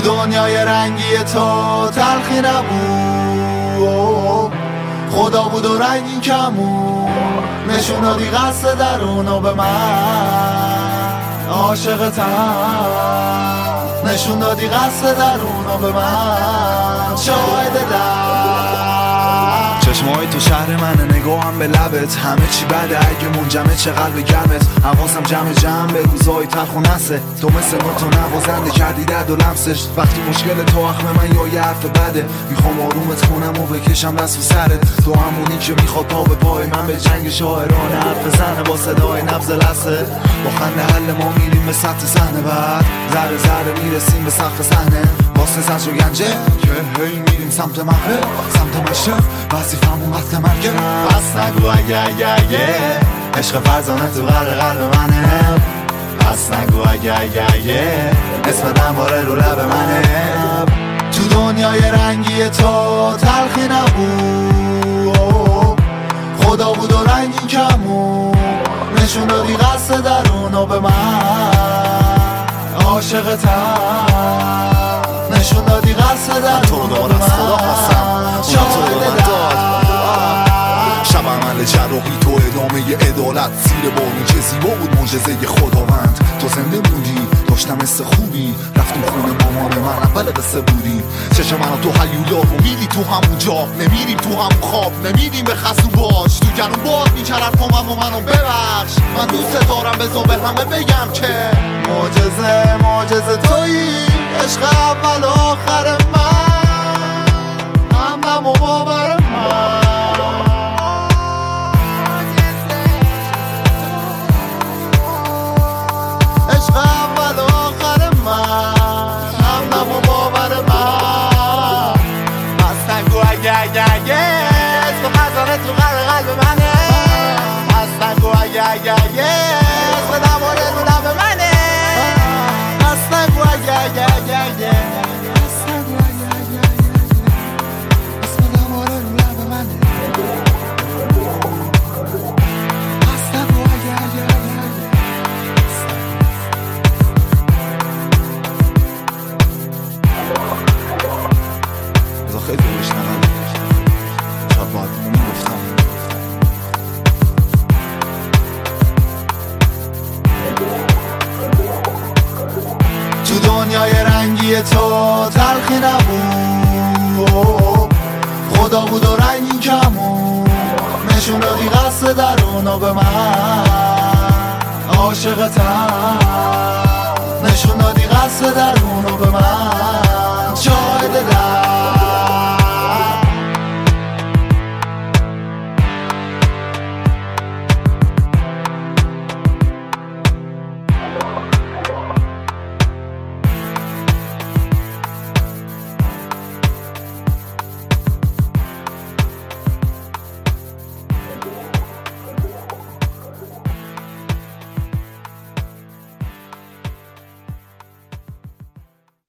دنیای رنگی تو تلخی نبود، خدا بود و رنگین کمون، نشون دادی قصد درونو به من، عاشقتم، نشون دادی قصد درونو به من، شاهد چشمای تو شهر منه، نگاهم به لبت، همه چی بده اگه منجمه، چه قلب گرمت، حواسم جمع به روزای تلخ و نسه، تو مثل نوتو نوازنده کردی درد و لمسش، وقتی مشکل تو اخم من یا یه حرف بده، میخوام آرومت کنم و بکشم دست و سرت، تو همونی که میخواد پا به پای من به جنگ شاعرانه حرف بزنه، با صدای نبض لسه، با خنده حل ما میریم به سطح صحنه، بعد ذره ذره میرسیم به سقف صحنه، واسه زجر و گنجه که هی میریم سمت مهره، سمت مشرق، وظیفمون قتل مرگه، پس نگو اگه عشق فرزانه تو قلب منه، پس نگو اگه اسم دنباره رو لب منه، تو دنیای رنگی تو تلخی نبود، خدا بود و رنگین کمون، نشون دادی قصد درونو به من، عاشقتم، نشون دادی قصد درونو به من، شب عمل جراحی تو ادامه عدالت، زیر بارون چه زیبا بود معجزه خداوند، تو زنده بودی داشتم حس خوبی، رفتیم خونه مامان من اول قصه بودی، چشم من تو هیولا رو میدی تو همون جا، نمیریم تو همون خواب، نمیریم به خسو باش، تو گرون باد میچرد پامم و منو ببخش، من دوست دارم بزا به همه بگم که معجزه تویی، عشق اول و آخر من، همم و باور من، عشق اول و آخر من، همم و باور من، پس نگو اگه اسم خزانه تو قلب منه، پس نگو اگه اسم دنباره تو لب منه، پس نگو اگه اسم دنباره رو لب منه، پس نگو اگه بذار خیلی بشنم شاید باید میگفتم تو دنیای رنگی تو تلخی نبود، خدا بود و رنگین کمون، نشون دادی قصد درونو به من، عاشقتم، نشون دادی قصد درونو به من.